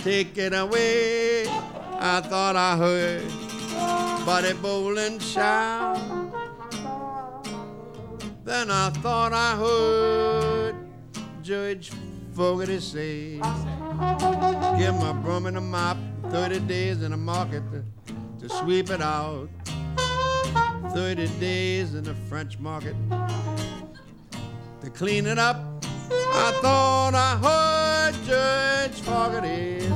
take it away. I thought I heard Buddy Bolin shout. Then I thought I heard Judge Fogarty say, give my broom and a mop, 30 days in the market to sweep it out. 30 days in the French market to clean it up. I thought I heard Judge Fogarty